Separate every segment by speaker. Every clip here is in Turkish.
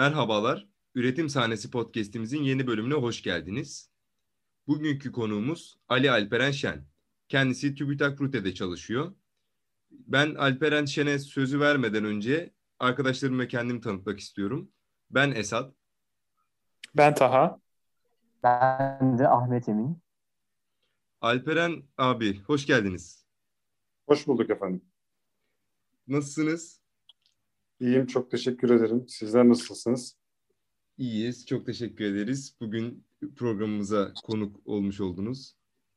Speaker 1: Merhabalar, Üretim Sahnesi Podcast'imizin yeni bölümüne hoş geldiniz. Bugünkü konuğumuz Ali Alperen Şen. Kendisi TÜBİTAK RUTE'de çalışıyor. Ben Alperen Şen'e sözü vermeden önce arkadaşlarımı ve kendimi tanıtmak istiyorum. Ben Esat.
Speaker 2: Ben Taha.
Speaker 3: Ben de Ahmet Emin.
Speaker 1: Alperen abi, hoş geldiniz.
Speaker 4: Hoş bulduk efendim.
Speaker 1: Nasılsınız?
Speaker 4: İyiyim, çok teşekkür ederim. Sizler nasılsınız?
Speaker 1: İyiyiz, çok teşekkür ederiz. Bugün programımıza konuk olmuş oldunuz.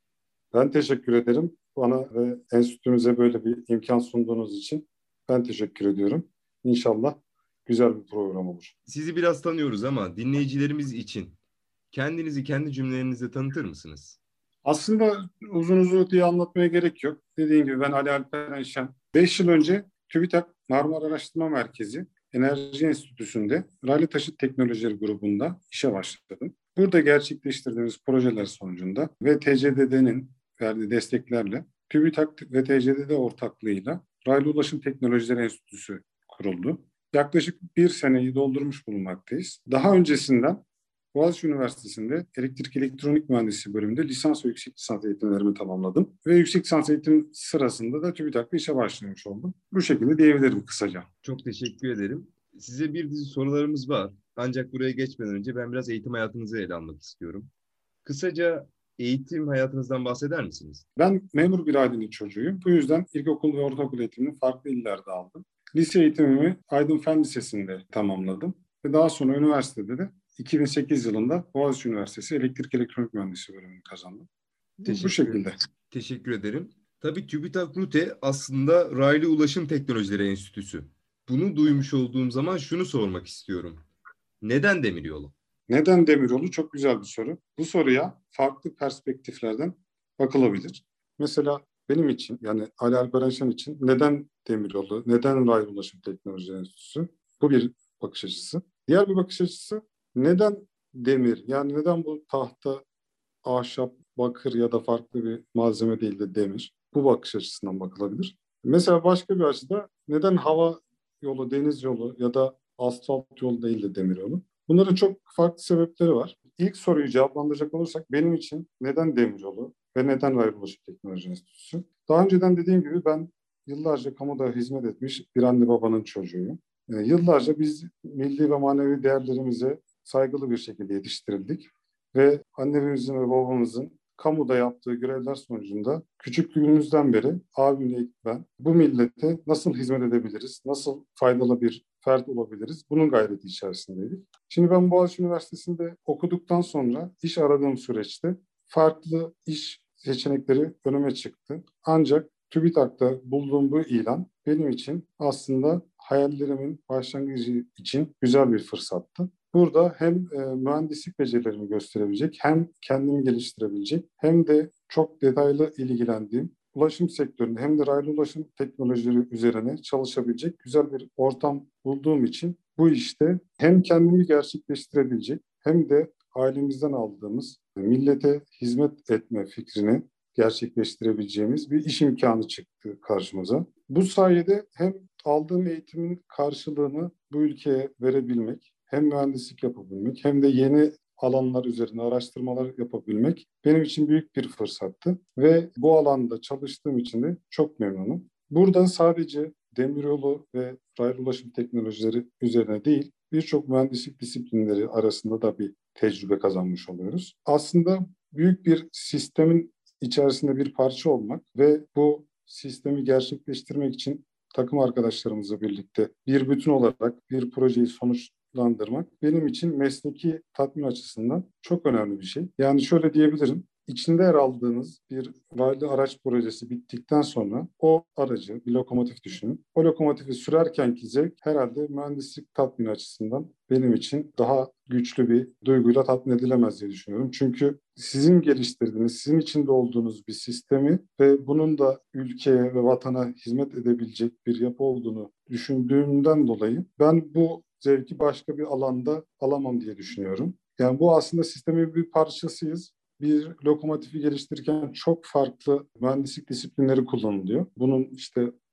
Speaker 4: Ben teşekkür ederim. Bana ve enstitümüze böyle bir imkan sunduğunuz için ben teşekkür ediyorum. İnşallah güzel bir program olur.
Speaker 1: Sizi biraz tanıyoruz ama dinleyicilerimiz için kendinizi kendi cümlelerinizle tanıtır mısınız?
Speaker 4: Aslında uzun uzun diye anlatmaya gerek yok. Dediğim gibi ben Ali Alperen Şen. 5 yıl önce TÜBİTAK Marmara Araştırma Merkezi Enerji Enstitüsü'nde raylı taşıt teknolojileri grubunda işe başladım. Burada gerçekleştirdiğimiz projeler sonucunda ve TCDD'nin verdiği desteklerle TÜBİTAK ve TCDD ortaklığıyla Raylı Ulaşım Teknolojileri Enstitüsü kuruldu. Yaklaşık bir seneyi doldurmuş bulunmaktayız. Daha öncesinden Boğaziçi Üniversitesi'nde elektrik elektronik mühendisliği bölümünde lisans ve yüksek lisans eğitimlerimi tamamladım. Ve yüksek lisans eğitim sırasında da TÜBİTAK'ta işe başlamış oldum. Bu şekilde diyebilirim kısaca.
Speaker 1: Çok teşekkür ederim. Size bir dizi sorularımız var. Ancak buraya geçmeden önce ben biraz eğitim hayatınızı ele almak istiyorum. Kısaca eğitim hayatınızdan bahseder misiniz?
Speaker 4: Ben memur bir ailenin çocuğuyum. Bu yüzden ilkokul ve ortaokul eğitimini farklı illerde aldım. Lise eğitimimi Aydın Fen Lisesi'nde tamamladım. Ve daha sonra üniversitede de 2008 yılında Boğaziçi Üniversitesi Elektrik Elektronik Mühendisliği bölümünü kazandım. Bu şekilde.
Speaker 1: Teşekkür ederim. Tabii TÜBİTAK RUTE aslında Raylı Ulaşım Teknolojileri Enstitüsü. Bunu duymuş olduğum zaman şunu sormak istiyorum. Neden demiryolu?
Speaker 4: Neden demiryolu? Çok güzel bir soru. Bu soruya farklı perspektiflerden bakılabilir. Mesela benim için, yani Ali Alperen Şen için neden demiryolu, neden raylı ulaşım teknolojileri enstitüsü? Bu bir bakış açısı. Diğer bir bakış açısı neden demir? Yani neden bu tahta, ahşap, bakır ya da farklı bir malzeme değil de demir? Bu bakış açısından bakılabilir. Mesela başka bir açıda neden hava yolu, deniz yolu ya da asfalt yolu değil de demir yolu? Bunların çok farklı sebepleri var. İlk soruyu cevaplandıracak olursak benim için neden demiryolu ve neden raylı ulaşım teknoloji enstitüsü? Daha önceden dediğim gibi ben yıllarca kamuda hizmet etmiş bir anne babanın çocuğuyum. Yıllarca biz milli ve manevi değerlerimize saygılı bir şekilde yetiştirildik. Ve annemizin ve babamızın kamuda yaptığı görevler sonucunda küçüklüğümüzden beri abimle ben bu millete nasıl hizmet edebiliriz, nasıl faydalı bir fert olabiliriz bunun gayreti içerisindeydik. Şimdi ben Boğaziçi Üniversitesi'nde okuduktan sonra iş aradığım süreçte farklı iş seçenekleri önüme çıktı. Ancak TÜBİTAK'ta bulduğum bu ilan benim için aslında hayallerimin başlangıcı için güzel bir fırsattı. Burada hem mühendislik becerilerimi gösterebilecek, hem kendimi geliştirebilecek, hem de çok detaylı ilgilendiğim ulaşım sektöründe hem de raylı ulaşım teknolojileri üzerine çalışabilecek güzel bir ortam bulduğum için bu işte hem kendimi gerçekleştirebilecek hem de ailemizden aldığımız millete hizmet etme fikrini gerçekleştirebileceğimiz bir iş imkanı çıktı karşımıza. Bu sayede hem aldığım eğitimin karşılığını bu ülkeye verebilmek, hem mühendislik yapabilmek hem de yeni alanlar üzerine araştırmalar yapabilmek benim için büyük bir fırsattı ve bu alanda çalıştığım için de çok memnunum. Burada sadece demiryolu ve raylı ulaşım teknolojileri üzerine değil, birçok mühendislik disiplinleri arasında da bir tecrübe kazanmış oluyoruz. Aslında büyük bir sistemin içerisinde bir parça olmak ve bu sistemi gerçekleştirmek için takım arkadaşlarımızla birlikte bir bütün olarak bir projeyi sonuçlandırmak benim için mesleki tatmin açısından çok önemli bir şey. Yani şöyle diyebilirim, içinde yer aldığınız bir raylı araç projesi bittikten sonra o aracı, bir lokomotif düşünün. O lokomotifi sürerkenki zevk herhalde mühendislik tatmini açısından benim için daha güçlü bir duyguyla tatmin edilemez diye düşünüyorum. Çünkü sizin geliştirdiğiniz, sizin içinde olduğunuz bir sistemi ve bunun da ülkeye ve vatana hizmet edebilecek bir yapı olduğunu düşündüğümden dolayı ben bu zevki başka bir alanda alamam diye düşünüyorum. Yani bu aslında sistemin bir parçasıyız. Bir lokomotifi geliştirirken çok farklı mühendislik disiplinleri kullanılıyor. Bunun işte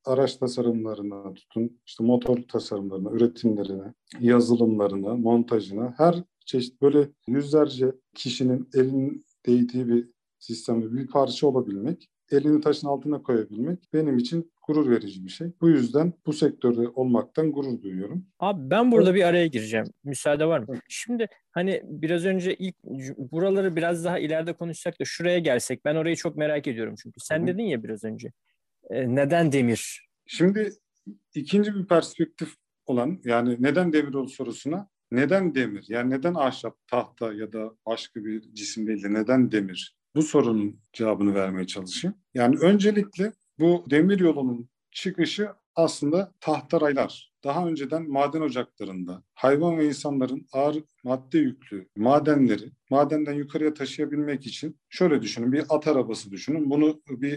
Speaker 4: araç tasarımlarına tutun, işte motor tasarımlarına, üretimlerine, yazılımlarına, montajına, her çeşit böyle yüzlerce kişinin elinin değdiği bir sistemde bir parça olabilmek, elini taşın altına koyabilmek benim için gurur verici bir şey. Bu yüzden bu sektörde olmaktan gurur duyuyorum.
Speaker 2: Abi ben burada bir araya gireceğim. Müsaade var mı? Şimdi hani biraz önce buraları biraz daha ileride konuşsak da şuraya gelsek. Ben orayı çok merak ediyorum çünkü. Sen dedin ya biraz önce. Neden demir?
Speaker 4: Şimdi ikinci bir perspektif olan, yani neden demir ol sorusuna, neden demir? Yani neden ahşap, tahta ya da başka bir cisim değil de neden demir? Bu sorunun cevabını vermeye çalışayım. Yani öncelikle bu demir yolunun çıkışı aslında tahtaraylar. Daha önceden maden ocaklarında hayvan ve insanların ağır madde yüklü madenleri madenden yukarıya taşıyabilmek için, şöyle düşünün, bir at arabası düşünün. Bunu bir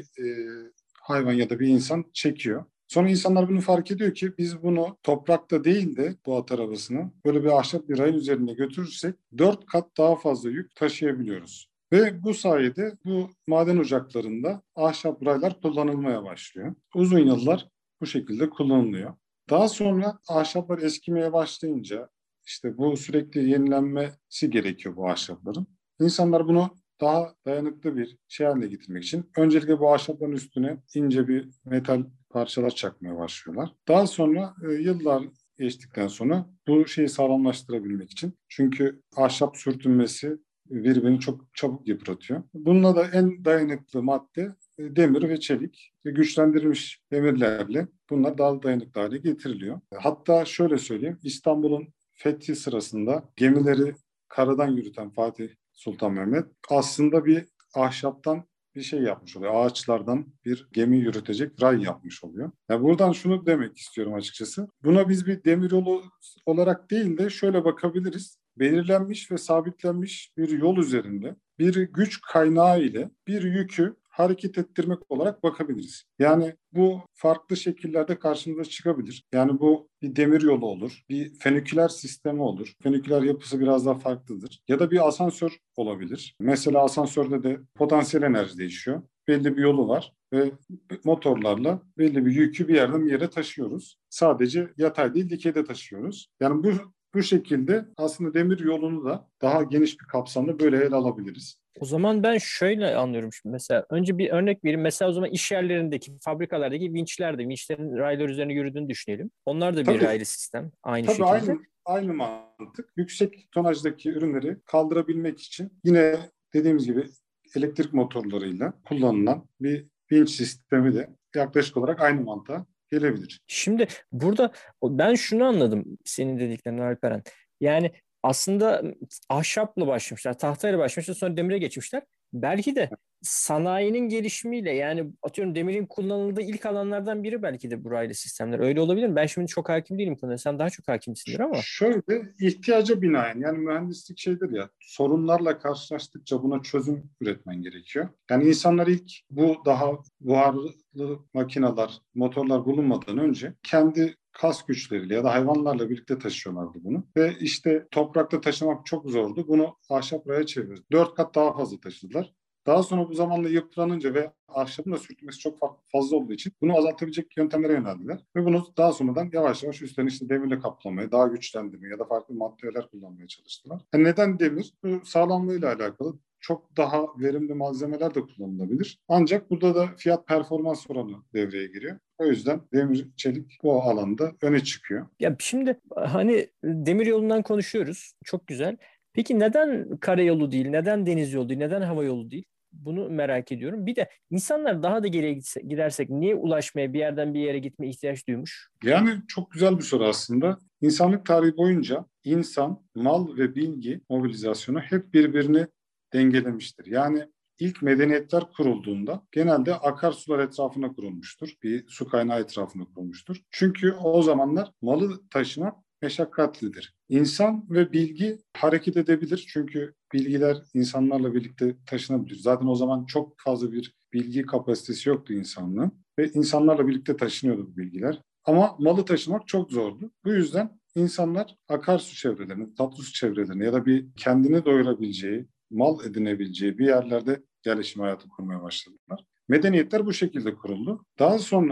Speaker 4: hayvan ya da bir insan çekiyor. Sonra insanlar bunu fark ediyor ki biz bunu toprakta değil de bu at arabasını böyle bir ahşap bir rayın üzerine götürürsek 4 kat daha fazla yük taşıyabiliyoruz. Ve bu sayede bu maden ocaklarında ahşap raylar kullanılmaya başlıyor. Uzun yıllar bu şekilde kullanılıyor. Daha sonra ahşaplar eskimeye başlayınca, işte bu sürekli yenilenmesi gerekiyor bu ahşapların. İnsanlar bunu daha dayanıklı bir şey haline getirmek için öncelikle bu ahşapların üstüne ince bir metal parçalar çakmaya başlıyorlar. Daha sonra yıllar geçtikten sonra bu şeyi sağlamlaştırabilmek için, çünkü ahşap sürtünmesi birbirini çok çabuk yıpratıyor. Bununla da en dayanıklı madde demir ve çelik. Güçlendirilmiş demirlerle bunlar daha dayanıklı hale getiriliyor. Hatta şöyle söyleyeyim, İstanbul'un fethi sırasında gemileri karadan yürüten Fatih Sultan Mehmet aslında bir ahşaptan bir şey yapmış oluyor. Ağaçlardan bir gemi yürütecek ray yapmış oluyor. Yani buradan şunu demek istiyorum açıkçası. Buna biz bir demiryolu olarak değil de şöyle bakabiliriz. Belirlenmiş ve sabitlenmiş bir yol üzerinde bir güç kaynağı ile bir yükü hareket ettirmek olarak bakabiliriz. Yani bu farklı şekillerde karşımıza çıkabilir. Yani bu bir demir yolu olur, bir feniküler sistemi olur. Feniküler yapısı biraz daha farklıdır. Ya da bir asansör olabilir. Mesela asansörde de potansiyel enerji değişiyor. Belli bir yolu var ve motorlarla belli bir yükü bir yerden bir yere taşıyoruz. Sadece yatay değil, dikeyde taşıyoruz. Yani bu şekilde aslında demir yolunu da daha geniş bir kapsamda böyle ele alabiliriz.
Speaker 2: O zaman ben şöyle anlıyorum şimdi. Mesela önce bir örnek vereyim. Mesela o zaman iş yerlerindeki, fabrikalardaki vinçlerin raylar üzerine yürüdüğünü düşünelim. Onlar da bir
Speaker 4: Tabii,
Speaker 2: raylı sistem aynı
Speaker 4: tabii
Speaker 2: şekilde.
Speaker 4: aynı mantık. Yüksek tonajdaki ürünleri kaldırabilmek için yine dediğimiz gibi elektrik motorlarıyla kullanılan bir vinç sistemi de yaklaşık olarak aynı mantığa gelebilir.
Speaker 2: Şimdi burada ben şunu anladım senin dediklerinden Alperen. Yani aslında ahşapla başlamışlar, tahtayla başlamışlar, sonra demire geçmişler. Belki de sanayinin gelişimiyle, yani atıyorum demirin kullanıldığı ilk alanlardan biri belki de burayla sistemler. Öyle olabilir mi? Ben şimdi çok hakim değilim konuya. Sen daha çok hakimsindir ama.
Speaker 4: Şöyle, ihtiyaca binaen, yani mühendislik şeydir ya, sorunlarla karşılaştıkça buna çözüm üretmen gerekiyor. Yani insanlar ilk bu daha buharlı makineler, motorlar bulunmadan önce kendi kas güçleriyle ya da hayvanlarla birlikte taşıyorlardı bunu. Ve işte toprakta taşımak çok zordu. Bunu ahşap raya çevirdi. 4 kat daha fazla taşıdılar. Daha sonra bu zamanla yıpranınca ve ahşabın da sürtünmesi çok fazla olduğu için bunu azaltabilecek yöntemlere yöneldiler. Ve bunu daha sonradan yavaş yavaş üstlerini işte demirle kaplamaya, daha güçlendirmeye ya da farklı maddeler kullanmaya çalıştılar. Yani neden demir? Bu sağlamlığıyla alakalı. Çok daha verimli malzemeler de kullanılabilir. Ancak burada da fiyat performans oranı devreye giriyor. O yüzden demir, çelik bu alanda öne çıkıyor.
Speaker 2: Ya şimdi hani demir yolundan konuşuyoruz. Çok güzel. Peki neden karayolu değil, neden deniz yolu değil, neden hava yolu değil? Bunu merak ediyorum. Bir de insanlar daha da geriye gidersek niye ulaşmaya, bir yerden bir yere gitmeye ihtiyaç duymuş?
Speaker 4: Yani çok güzel bir soru aslında. İnsanlık tarihi boyunca insan, mal ve bilgi mobilizasyonu hep birbirini dengelemiştir. Yani ilk medeniyetler kurulduğunda genelde akarsular etrafına kurulmuştur. Bir su kaynağı etrafına kurulmuştur. Çünkü o zamanlar malı taşımak meşakkatlidir. İnsan ve bilgi hareket edebilir. Çünkü bilgiler insanlarla birlikte taşınabilir. Zaten o zaman çok fazla bir bilgi kapasitesi yoktu insanlığın ve insanlarla birlikte taşınıyordu bu bilgiler. Ama malı taşımak çok zordu. Bu yüzden insanlar akarsu çevrelerini, tatlı su çevrelerini ya da bir kendini doyurabileceği, mal edinebileceği bir yerlerde yerleşim hayatı kurmaya başladılar. Medeniyetler bu şekilde kuruldu. Daha sonra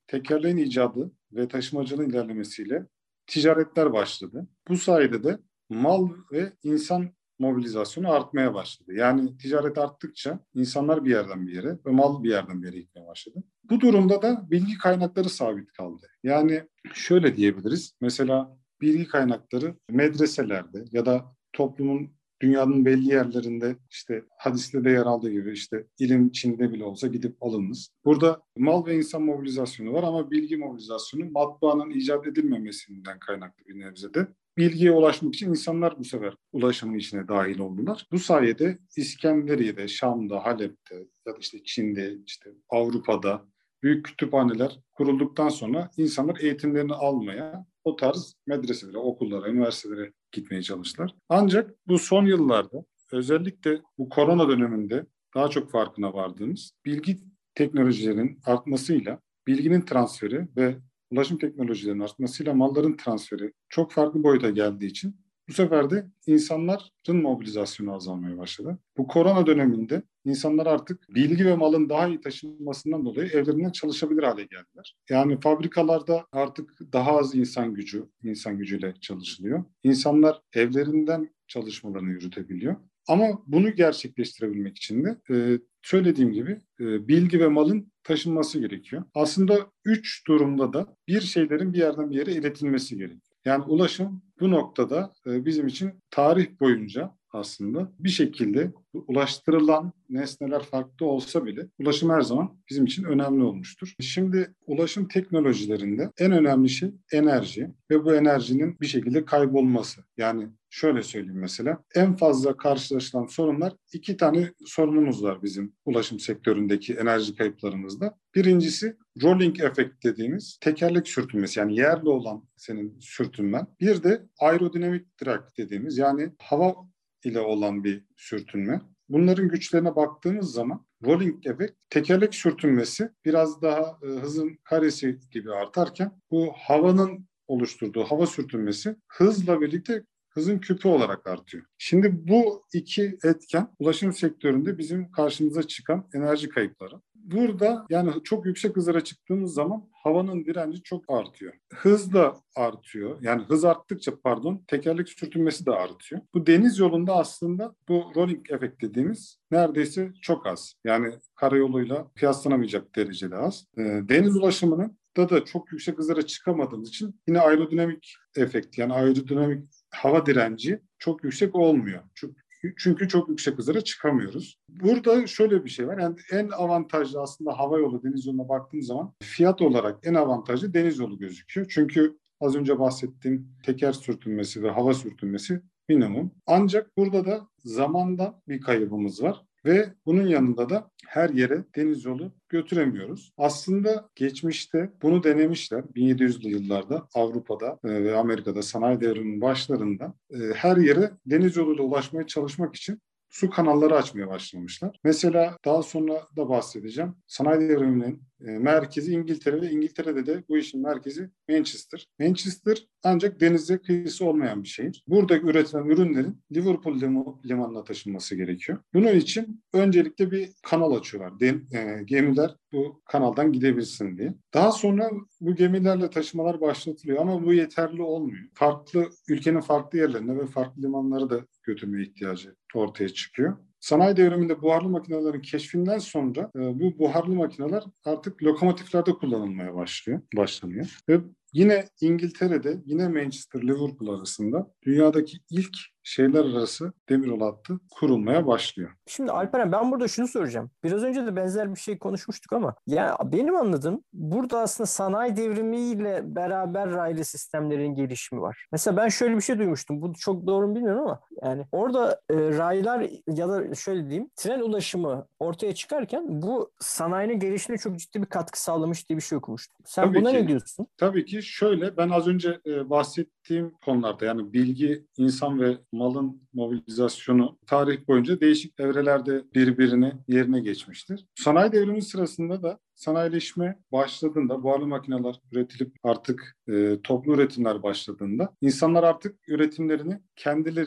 Speaker 4: tekerleğin icadı ve taşımacılığın ilerlemesiyle ticaretler başladı. Bu sayede de mal ve insan mobilizasyonu artmaya başladı. Yani ticaret arttıkça insanlar bir yerden bir yere ve mal bir yerden bir yere gitmeye başladı. Bu durumda da bilgi kaynakları sabit kaldı. Yani şöyle diyebiliriz. Mesela bilgi kaynakları medreselerde ya da toplumun dünyanın belli yerlerinde işte hadiste de yer aldığı gibi işte ilim Çin'de bile olsa gidip alınız. Burada mal ve insan mobilizasyonu var ama bilgi mobilizasyonu matbaanın icat edilmemesinden kaynaklı bir nebze de. Bilgiye ulaşmak için insanlar bu sefer ulaşımın içine dahil oldular. Bu sayede İskenderiye'de, Şam'da, Halep'te ya da işte Çin'de, işte Avrupa'da büyük kütüphaneler kurulduktan sonra insanlar eğitimlerini almaya o tarz medreselere, okullara, üniversitelere gitmeye çalıştılar. Ancak bu son yıllarda özellikle bu korona döneminde daha çok farkına vardığımız bilgi teknolojilerinin artmasıyla bilginin transferi ve ulaşım teknolojilerinin artmasıyla malların transferi çok farklı boyuta geldiği için bu sefer de insanların mobilizasyonu azalmaya başladı. Bu korona döneminde insanlar artık bilgi ve malın daha iyi taşınmasından dolayı evlerinden çalışabilir hale geldiler. Yani fabrikalarda artık daha az insan gücüyle çalışılıyor. İnsanlar evlerinden çalışmalarını yürütebiliyor. Ama bunu gerçekleştirebilmek için de söylediğim gibi bilgi ve malın taşınması gerekiyor. Aslında 3 durumda da bir şeylerin bir yerden bir yere iletilmesi gerekiyor. Yani ulaşım bu noktada bizim için tarih boyunca aslında bir şekilde ulaştırılan nesneler farklı olsa bile ulaşım her zaman bizim için önemli olmuştur. Şimdi ulaşım teknolojilerinde en önemli şey enerji ve bu enerjinin bir şekilde kaybolması. Yani şöyle söyleyeyim mesela en fazla karşılaşılan sorunlar 2 tane sorunumuz var bizim ulaşım sektöründeki enerji kayıplarımızda. Birincisi rolling efekt dediğimiz tekerlek sürtünmesi yani yerli olan senin sürtünmen. Bir de aerodinamik drag dediğimiz yani hava ile olan bir sürtünme. Bunların güçlerine baktığımız zaman rolling efekt tekerlek sürtünmesi biraz daha hızın karesi gibi artarken bu havanın oluşturduğu hava sürtünmesi hızla birlikte hızın küpü olarak artıyor. Şimdi bu iki etken ulaşım sektöründe bizim karşımıza çıkan enerji kayıpları. Burada yani çok yüksek hızlara çıktığımız zaman havanın direnci çok artıyor. Hız da artıyor. Yani hız arttıkça tekerlek sürtünmesi de artıyor. Bu deniz yolunda aslında bu rolling efekt dediğimiz neredeyse çok az. Yani karayoluyla kıyaslanamayacak derecede az. Deniz ulaşımının da çok yüksek hızlara çıkamadığımız için yine aerodinamik efekt yani aerodinamik hava direnci çok yüksek olmuyor. Çünkü çok yüksek hızlara çıkamıyoruz. Burada şöyle bir şey var. Yani en avantajlı aslında hava yolu, deniz yoluna baktığım zaman fiyat olarak en avantajlı deniz yolu gözüküyor. Çünkü az önce bahsettiğim teker sürtünmesi ve hava sürtünmesi minimum. Ancak burada da zamanda bir kaybımız var. Ve bunun yanında da her yere deniz yolu götüremiyoruz. Aslında geçmişte bunu denemişler. 1700'lü yıllarda Avrupa'da ve Amerika'da sanayi devriminin başlarında her yere deniz yoluyla ulaşmaya çalışmak için su kanalları açmaya başlamışlar. Mesela daha sonra da bahsedeceğim. Sanayi devriminin merkezi İngiltere ve İngiltere'de de bu işin merkezi Manchester. Manchester ancak denize kıyısı olmayan bir şehir. Burada üretilen ürünlerin Liverpool limanına taşınması gerekiyor. Bunun için öncelikle bir kanal açıyorlar. Gemiler bu kanaldan gidebilsin diye. Daha sonra bu gemilerle taşımalar başlatılıyor ama bu yeterli olmuyor. Ülkenin farklı yerlerine ve farklı limanlara da götürmeye ihtiyacı ortaya çıkıyor. Sanayi devriminde buharlı makinelerin keşfinden sonra bu buharlı makineler artık lokomotiflerde kullanılmaya başlanıyor. Ve yine İngiltere'de, yine Manchester, Liverpool arasında dünyadaki ilk şehirler arası demiryolu hattı kurulmaya başlıyor.
Speaker 2: Şimdi Alperen ben burada şunu soracağım. Biraz önce de benzer bir şey konuşmuştuk ama ya benim anladığım burada aslında sanayi devrimiyle beraber raylı sistemlerin gelişimi var. Mesela ben şöyle bir şey duymuştum. Bu çok doğru mu bilmiyorum ama yani orada raylar ya da şöyle diyeyim tren ulaşımı ortaya çıkarken bu sanayinin gelişimine çok ciddi bir katkı sağlamış diye bir şey okumuştum. Sen
Speaker 4: Tabii
Speaker 2: buna
Speaker 4: ki,
Speaker 2: ne diyorsun?
Speaker 4: Tabii ki şöyle ben az önce bahsettiğim konularda yani bilgi, insan ve malın mobilizasyonu tarih boyunca değişik evrelerde birbirini yerine geçmiştir. Sanayi devrimi sırasında da sanayileşme başladığında, buharlı makineler üretilip artık toplu üretimler başladığında insanlar artık üretimlerini kendileri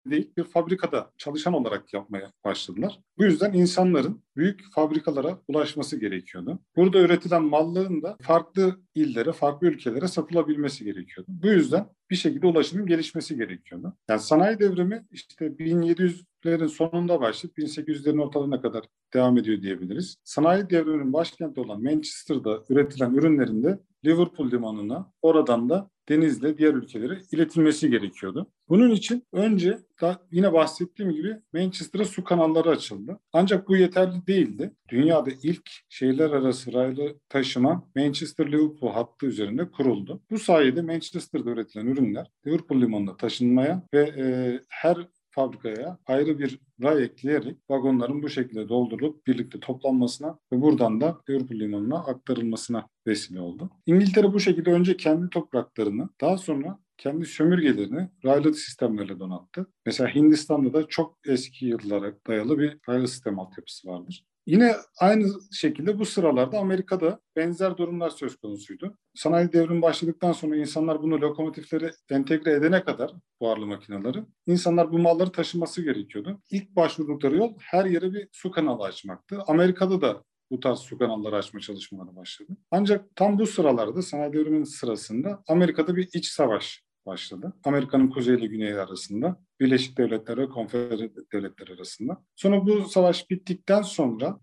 Speaker 4: değil, bir fabrikada çalışan olarak yapmaya başladılar. Bu yüzden insanların büyük fabrikalara ulaşması gerekiyordu. Burada üretilen malların da farklı illere, farklı ülkelere satılabilmesi gerekiyordu. Bu yüzden bir şekilde ulaşımın gelişmesi gerekiyordu. Yani sanayi devrimi işte 1700'lerin sonunda başlayıp 1800'lerin ortalarına kadar devam ediyor diyebiliriz. Sanayi devriminin başkenti olan Manchester'da üretilen ürünlerin de Liverpool limanına, oradan da denizle diğer ülkelere iletilmesi gerekiyordu. Bunun için önce yine bahsettiğim gibi Manchester'a su kanalları açıldı. Ancak bu yeterli değildi. Dünyada ilk şehirler arası raylı taşıma Manchester-Liverpool hattı üzerinde kuruldu. Bu sayede Manchester'da üretilen ürünler Liverpool limanına taşınmaya ve her fabrikaya ayrı bir ray ekleyerek vagonların bu şekilde doldurulup birlikte toplanmasına ve buradan da Liverpool limanına aktarılmasına vesile oldu. İngiltere bu şekilde önce kendi topraklarını, daha sonra kendi sömürgelerini raylı sistemlerle donattı. Mesela Hindistan'da da çok eski yıllara dayalı bir raylı sistem altyapısı vardır. Yine aynı şekilde bu sıralarda Amerika'da benzer durumlar söz konusuydu. Sanayi devrimi başladıktan sonra insanlar bunu lokomotiflere entegre edene kadar buharlı makineleri, insanlar bu malları taşıması gerekiyordu. İlk başvurdukları yol her yere bir su kanalı açmaktı. Amerika'da da bu tarz su kanalları açma çalışmaları başladı. Ancak tam bu sıralarda sanayi devriminin sırasında Amerika'da bir iç savaş başladı. Amerika'nın kuzey ile güneyi arasında, Birleşik Devletler ve Konfederasyon Devletler arasında. Sonra bu savaş bittikten sonra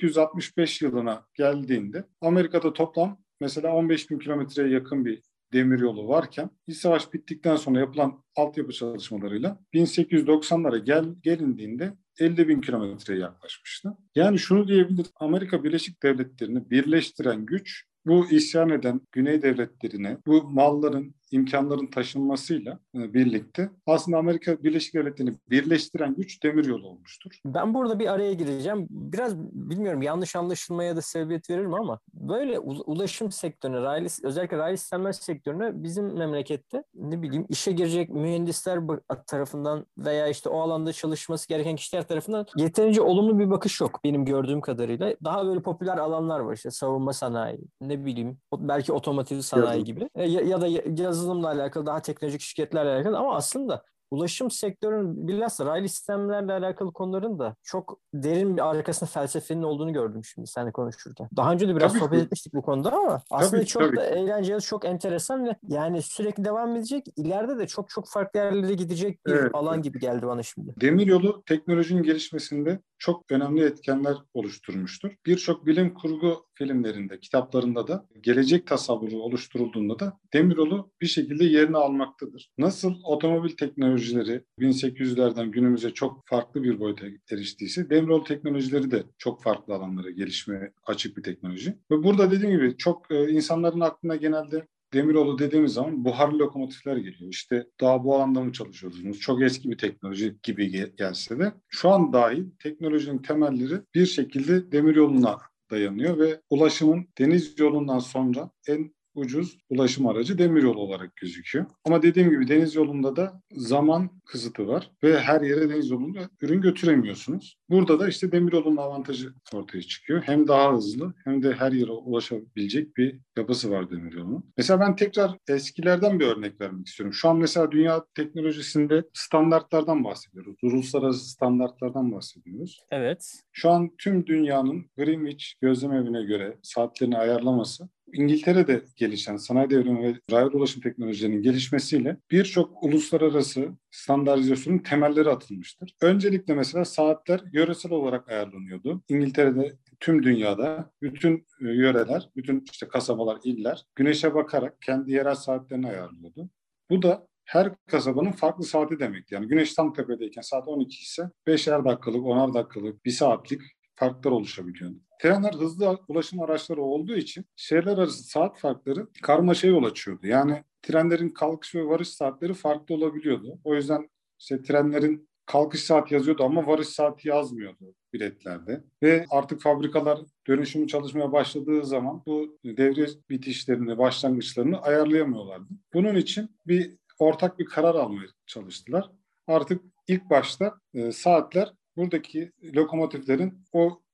Speaker 4: 1865 yılına geldiğinde Amerika'da toplam mesela 15 bin kilometreye yakın bir demiryolu varken iç savaş bittikten sonra yapılan altyapı çalışmalarıyla 1890'lara gelindiğinde 50 bin kilometreye yaklaşmıştı. Yani şunu diyebiliriz, Amerika Birleşik Devletleri'ni birleştiren güç bu isyan eden Güney devletlerine, bu malların, imkanların taşınmasıyla birlikte aslında Amerika Birleşik Devletleri'ni birleştiren güç demiryolu olmuştur.
Speaker 2: Ben burada bir araya gireceğim. Biraz bilmiyorum, yanlış anlaşılmaya da sebebiyet verir mi ama böyle ulaşım sektörüne, özellikle raylı sistemler sektörüne bizim memlekette ne bileyim işe girecek mühendisler tarafından veya işte o alanda çalışması gereken kişiler tarafından yeterince olumlu bir bakış yok benim gördüğüm kadarıyla. Daha böyle popüler alanlar var, işte savunma sanayi, ne bileyim belki otomotiv sanayi gibi ya da yazılımla alakalı daha teknolojik şirketlerle alakalı, ama aslında ulaşım sektörünün bilhassa raylı sistemlerle alakalı konuların da çok derin bir arkasında felsefenin olduğunu gördüm şimdi seninle konuşurken. Daha önce de biraz
Speaker 4: Tabii
Speaker 2: sohbet
Speaker 4: ki.
Speaker 2: etmiştik bu konuda ama aslında çok
Speaker 4: Tabii
Speaker 2: da
Speaker 4: ki.
Speaker 2: eğlenceli, çok enteresan ve yani sürekli devam edecek, ileride de çok çok farklı yerlere gidecek bir
Speaker 4: Evet.
Speaker 2: alan gibi geldi bana şimdi.
Speaker 4: Demiryolu teknolojinin gelişmesinde çok önemli etkenler oluşturmuştur. Birçok bilim kurgu filmlerinde, kitaplarında da gelecek tasavvuru oluşturulduğunda da demiryolu bir şekilde yerini almaktadır. Nasıl otomobil teknolojileri 1800'lerden günümüze çok farklı bir boyuta eriştiyse demiryolu teknolojileri de çok farklı alanlara gelişmeye açık bir teknoloji. Ve burada dediğim gibi çok insanların aklına genelde demiryolu dediğimiz zaman buharlı lokomotifler geliyor. İşte daha bu alanda mı çalışıyorsunuz? Çok eski bir teknoloji gibi gelse de şu an dahil teknolojinin temelleri bir şekilde demiryoluna dayanıyor ve ulaşımın deniz yolundan sonra en ucuz ulaşım aracı demiryolu olarak gözüküyor. Ama dediğim gibi deniz yolunda da zaman kısıtı var ve her yere deniz yolunda ürün götüremiyorsunuz. Burada da işte demiryolunun avantajı ortaya çıkıyor. Hem daha hızlı hem de her yere ulaşabilecek bir yapısı var demiryolunun. Mesela ben tekrar eskilerden bir örnek vermek istiyorum. Şu an mesela dünya teknolojisinde standartlardan bahsediyoruz. Uluslararası standartlardan bahsediyoruz.
Speaker 2: Evet.
Speaker 4: Şu an tüm dünyanın Greenwich gözlem evine göre saatlerini ayarlaması, İngiltere'de gelişen sanayi devrimi ve raylı ulaşım teknolojilerinin gelişmesiyle birçok uluslararası standartizasyonun temelleri atılmıştır. Öncelikle mesela saatler yöresel olarak ayarlanıyordu. İngiltere'de, tüm dünyada bütün yöreler, bütün işte kasabalar, iller güneşe bakarak kendi yerel saatlerini ayarlıyordu. Bu da her kasabanın farklı saati demek. Yani güneş tam tepedeyken saat 12 ise 5'er dakikalık, 10'ar dakikalık, 1 saatlik farklar oluşabiliyordu. Trenler hızlı ulaşım araçları olduğu için şehirler arası saat farkları karmaşaya yol açıyordu. Yani trenlerin kalkış ve varış saatleri farklı olabiliyordu. O yüzden işte trenlerin kalkış saati yazıyordu ama varış saati yazmıyordu biletlerde. Ve artık fabrikalar dönüşümü çalışmaya başladığı zaman bu devre bitişlerini, başlangıçlarını ayarlayamıyorlardı. Bunun için ortak bir karar almaya çalıştılar. Artık ilk başta saatler buradaki lokomotiflerin o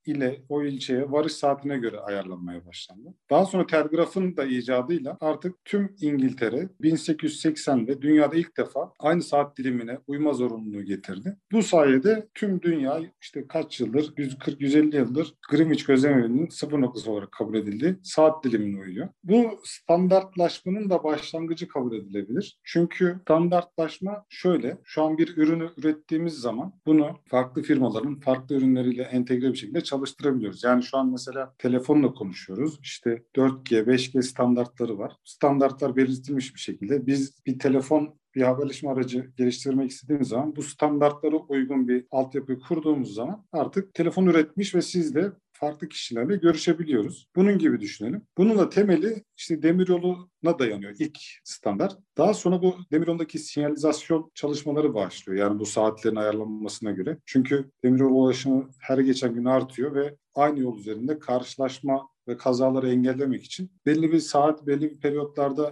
Speaker 4: ile o ilçeye varış saatine göre ayarlanmaya başlandı. Daha sonra telgrafın da icadıyla artık tüm İngiltere 1880'de dünyada ilk defa aynı saat dilimine uyma zorunluluğu getirdi. Bu sayede tüm dünya işte kaç yıldır, 140-150 yıldır Greenwich gözlemevinin sıfır noktası olarak kabul edildiği saat dilimine uyuyor. Bu standartlaşmanın da başlangıcı kabul edilebilir. Çünkü standartlaşma şöyle, şu an bir ürünü ürettiğimiz zaman bunu farklı firmaların farklı ürünleriyle entegre bir şekilde çalıştırabiliyoruz. Yani şu an mesela telefonla konuşuyoruz. İşte 4G, 5G standartları var. Standartlar belirtilmiş bir şekilde. Biz bir telefon, bir haberleşme aracı geliştirmek istediğimiz zaman bu standartlara uygun bir altyapıyı kurduğumuz zaman artık telefon üretmiş ve sizle farklı kişilerle görüşebiliyoruz. Bunun gibi düşünelim. Bunun da temeli işte demiryoluna dayanıyor ilk standart. Daha sonra bu demiryolundaki sinyalizasyon çalışmaları başlıyor. Yani bu saatlerin ayarlanmasına göre. Çünkü demiryolu ulaşımı her geçen gün artıyor ve aynı yol üzerinde karşılaşma ve kazaları engellemek için belli bir saat, belli bir periyotlarda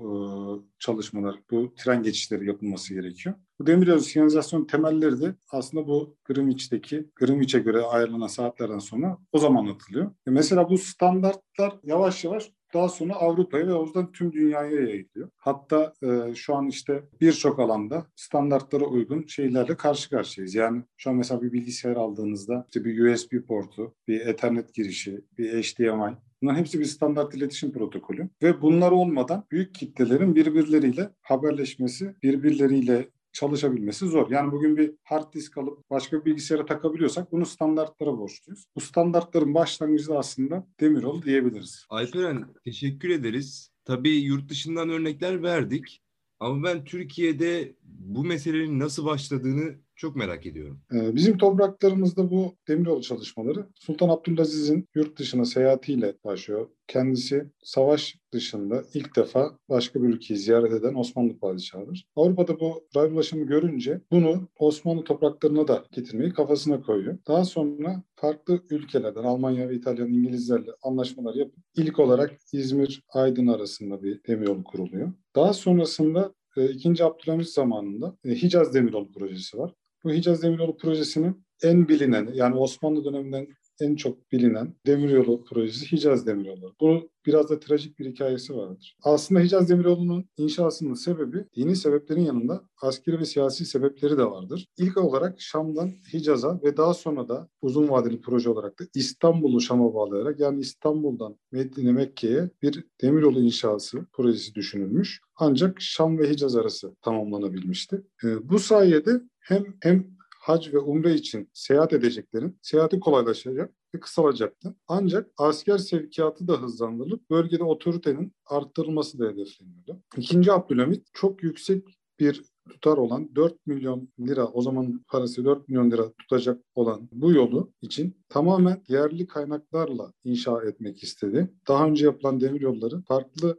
Speaker 4: bu çalışmalar, bu tren geçişleri yapılması gerekiyor. Bu demiryolu sinyalizasyon temelleri de aslında bu Greenwich'e göre ayarlanan saatlerden sonra o zaman atılıyor. Mesela bu standartlar yavaş yavaş daha sonra Avrupa'ya ve o yüzden tüm dünyaya yayılıyor. Hatta şu an işte birçok alanda standartlara uygun şeylerle karşı karşıyayız. Yani şu an mesela bir bilgisayar aldığınızda işte bir USB portu, bir Ethernet girişi, bir HDMI, bunların hepsi bir standart iletişim protokolü. Ve bunlar olmadan büyük kitlelerin birbirleriyle haberleşmesi, birbirleriyle çalışabilmesi zor. Yani bugün bir hard disk alıp başka bir bilgisayara takabiliyorsak bunu standartlara borçluyuz. Bu standartların başlangıcı da aslında demiryolu diyebiliriz.
Speaker 1: Alperen, teşekkür ederiz. Tabii yurt dışından örnekler verdik. Ama ben Türkiye'de bu meselenin nasıl başladığını çok merak ediyorum.
Speaker 4: Bizim topraklarımızda bu demiryolu çalışmaları Sultan Abdülaziz'in yurt dışına seyahatiyle başlıyor. Kendisi savaş dışında ilk defa başka bir ülkeyi ziyaret eden Osmanlı padişahıdır. Avrupa'da bu ray ulaşımı görünce bunu Osmanlı topraklarına da getirmeyi kafasına koyuyor. Daha sonra farklı ülkelerden Almanya ve İtalyan, İngilizlerle anlaşmalar yapıp ilk olarak İzmir-Aydın arasında bir demiryolu kuruluyor. Daha sonrasında 2. Abdülhamit zamanında Hicaz Demiryolu projesi var. Bu Hicaz Demiryolu projesinin en bilinen, yani Osmanlı döneminden en çok bilinen demiryolu projesi Hicaz Demiryolu. Bu biraz da trajik bir hikayesi vardır. Aslında Hicaz Demiryolu'nun inşasının sebebi dini sebeplerin yanında askeri ve siyasi sebepleri de vardır. İlk olarak Şam'dan Hicaz'a ve daha sonra da uzun vadeli proje olarak da İstanbul'u Şam'a bağlayarak, yani İstanbul'dan Medine Mekke'ye bir demiryolu inşası projesi düşünülmüş. Ancak Şam ve Hicaz arası tamamlanabilmişti. Bu sayede hem hac ve umre için seyahat edeceklerin seyahati kolaylaşacak ve kısalacaktı. Ancak asker sevkiyatı da hızlandırılıp bölgede otoritenin arttırılması da hedefleniyordu. İkinci Abdülhamit çok yüksek bir tutar olan 4 milyon lira, o zaman parası 4 milyon lira tutacak olan bu yolu için tamamen yerli kaynaklarla inşa etmek istedi. Daha önce yapılan demiryolları farklı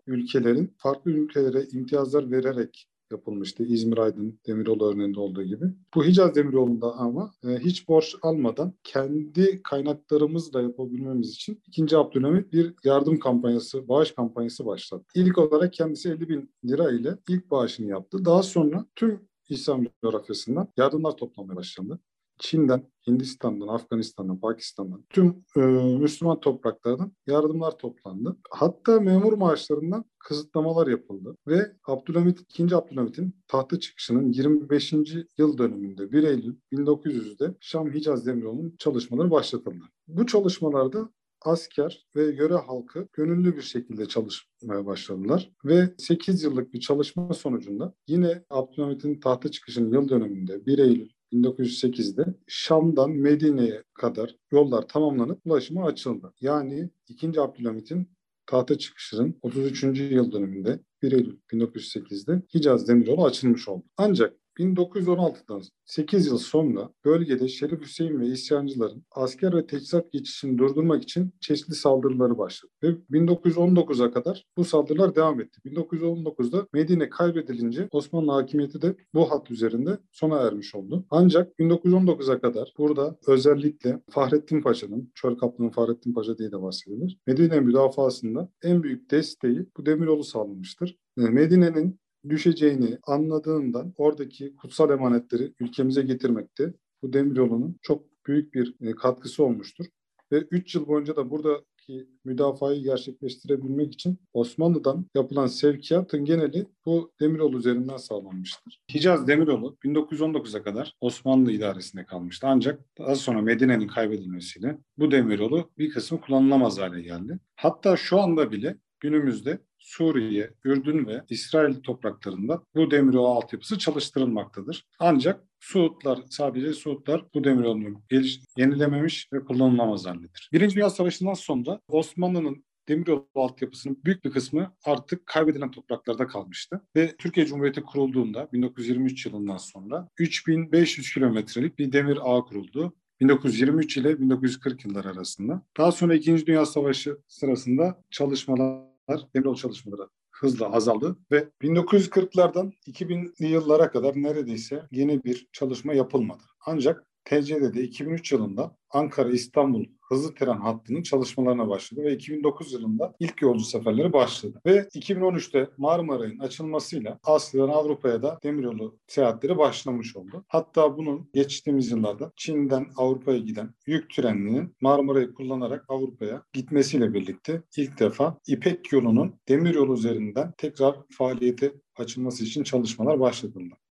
Speaker 4: ülkelere imtiyazlar vererek yapılmıştı. İzmir-Aydın demiryolu örneğinde olduğu gibi. Bu Hicaz demiryolunda ama hiç borç almadan kendi kaynaklarımızla yapabilmemiz için 2. Abdülhamit bir yardım kampanyası, bağış kampanyası başlattı. İlk olarak kendisi 50 bin lira ile ilk bağışını yaptı. Daha sonra tüm İslam coğrafyasından yardımlar toplamaya başlandı. Çin'den, Hindistan'dan, Afganistan'dan, Pakistan'dan tüm Müslüman topraklardan yardımlar toplandı. Hatta memur maaşlarından kısıtlamalar yapıldı ve II. Abdülhamit'in tahta çıkışının 25. yıl dönümünde 1 Eylül 1900'de Şam-Hicaz Demiryolu'nun çalışmaları başlatıldı. Bu çalışmalarda asker ve yöre halkı gönüllü bir şekilde çalışmaya başladılar ve 8 yıllık bir çalışma sonucunda yine Abdülhamit'in tahta çıkışının yıl dönümünde 1 Eylül 1908'de Şam'dan Medine'ye kadar yollar tamamlanıp ulaşıma açıldı. Yani 2. Abdülhamit'in tahta çıkışının 33. yıl dönümünde 1 Eylül 1908'de Hicaz Demiryolu açılmış oldu. Ancak 1916'dan 8 yıl sonra bölgede Şerif Hüseyin ve isyancıların asker ve teçhizat geçişini durdurmak için çeşitli saldırıları başladı. Ve 1919'a kadar bu saldırılar devam etti. 1919'da Medine kaybedilince Osmanlı hakimiyeti de bu hat üzerinde sona ermiş oldu. Ancak 1919'a kadar burada özellikle Fahrettin Paşa'nın, Çöl Kaplanı Fahrettin Paşa diye de bahsedilir, Medine müdafasında en büyük desteği bu demiryolu sağlamıştır. Medine'nin düşeceğini anladığından oradaki kutsal emanetleri ülkemize getirmekte bu demiryolunun çok büyük bir katkısı olmuştur. ve 3 yıl boyunca da buradaki müdafayı gerçekleştirebilmek için Osmanlı'dan yapılan sevkiyatın geneli bu demiryolu üzerinden sağlanmıştır. Hicaz Demiryolu 1919'a kadar Osmanlı idaresinde kalmıştı. Ancak daha sonra Medine'nin kaybedilmesiyle bu demiryolu bir kısmı kullanılamaz hale geldi. Hatta şu anda bile günümüzde Suriye, Ürdün ve İsrail topraklarında bu demiryolu altyapısı çalıştırılmaktadır. Ancak sadece Suudlar bu demiryolunu yenilememiş ve kullanılamaz haldedir. Birinci Dünya Savaşı'ndan sonra Osmanlı'nın demiryolu altyapısının büyük bir kısmı artık kaybedilen topraklarda kalmıştı. Ve Türkiye Cumhuriyeti kurulduğunda 1923 yılından sonra 3500 kilometrelik bir demir ağı kuruldu. 1923 ile 1940 yılları arasında. Daha sonra İkinci Dünya Savaşı sırasında demiryolu çalışmaları hızla azaldı ve 1940'lardan 2000'li yıllara kadar neredeyse yeni bir çalışma yapılmadı. Ancak TCD'de 2003 yılında Ankara-İstanbul hızlı tren hattının çalışmalarına başladı ve 2009 yılında ilk yolcu seferleri başladı. Ve 2013'te Marmaray'ın açılmasıyla Asya'dan Avrupa'ya da demiryolu seyahatleri başlamış oldu. Hatta bunun geçtiğimiz yıllarda Çin'den Avrupa'ya giden yük treninin Marmaray'ı kullanarak Avrupa'ya gitmesiyle birlikte ilk defa İpek yolunun demiryolu üzerinden tekrar faaliyete açılması için çalışmalar başlatıldı.